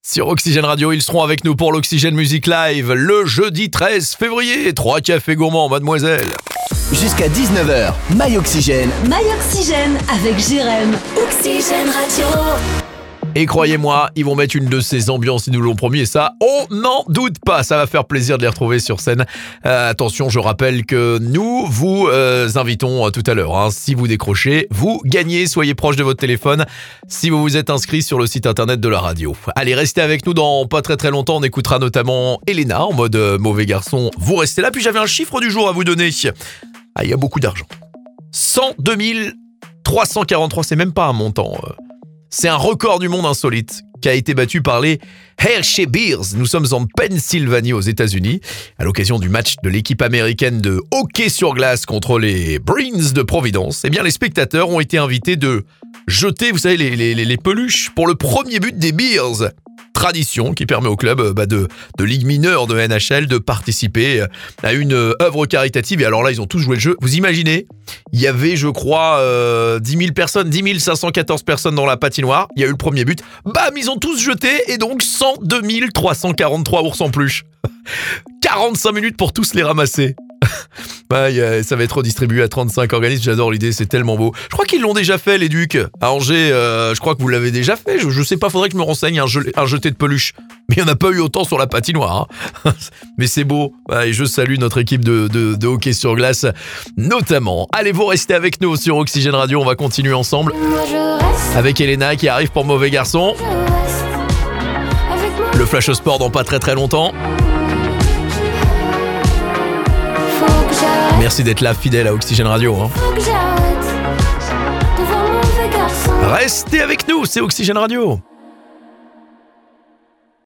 Sur Oxygène Radio, ils seront avec nous pour l'Oxygène Music Live le jeudi 13 février. 3 cafés gourmands, mademoiselle. Jusqu'à 19h, My Oxygène. My Oxygène avec Jérém. Oxygène Radio. Et croyez-moi, ils vont mettre une de ces ambiances, ils nous l'ont promis, et ça, on n'en doute pas. Ça va faire plaisir de les retrouver sur scène. Attention, je rappelle que nous vous invitons tout à l'heure. Si vous décrochez, vous gagnez. Soyez proche de votre téléphone si vous vous êtes inscrit sur le site internet de la radio. Allez, restez avec nous dans pas très longtemps. On écoutera notamment Elena en mode mauvais garçon. Vous restez là, puis j'avais un chiffre du jour à vous donner. Il y a beaucoup d'argent. 102 343, c'est même pas un montant. C'est un record du monde insolite qui a été battu par les Hershey Bears. Nous sommes en Pennsylvanie aux États-Unis à l'occasion du match de l'équipe américaine de hockey sur glace contre les Bruins de Providence. Eh bien, les spectateurs ont été invités de jeter, vous savez, les peluches pour le premier but des Bears. Tradition qui permet au club de Ligue mineure de NHL de participer à une œuvre caritative. Et alors là, ils ont tous joué le jeu. Vous imaginez, il y avait, je crois, 10 000 personnes, 10 514 personnes dans la patinoire. Il y a eu le premier but. Bam, ils ont tous jeté et donc 102 343 ours en peluche. 45 minutes pour tous les ramasser. Ça va être redistribué à 35 organismes. J'adore l'idée, c'est tellement beau. Je crois qu'ils l'ont déjà fait, les Ducs. À Angers, je crois que vous l'avez déjà fait. Je sais pas, faudrait que je me renseigne, un jeté de peluche. Mais il n'y en a pas eu autant sur la patinoire. Mais c'est beau. Et je salue notre équipe de hockey sur glace, notamment. Allez, vous restez avec nous sur Oxygène Radio. On va continuer ensemble avec Elena qui arrive pour Mauvais Garçon. Le Flash au Sport dans pas très longtemps. Merci d'être là, fidèle à Oxygène Radio. Restez avec nous, c'est Oxygène Radio.